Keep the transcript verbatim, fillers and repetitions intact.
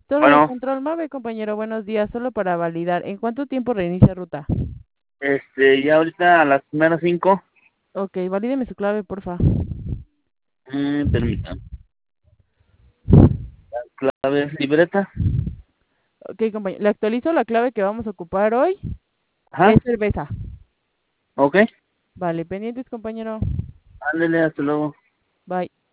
Torre de Bueno, control MAVE, compañero, buenos días. Solo para validar, ¿en cuánto tiempo reinicia ruta? este, ya ahorita a las primeras cinco, Ok, valídeme su clave, porfa. mm, permítame, clave libreta, Ok, compañero, le actualizo la clave que vamos a ocupar hoy. ajá, Es cerveza. ok, Vale, pendientes, compañero. ándale, hasta luego. Bye.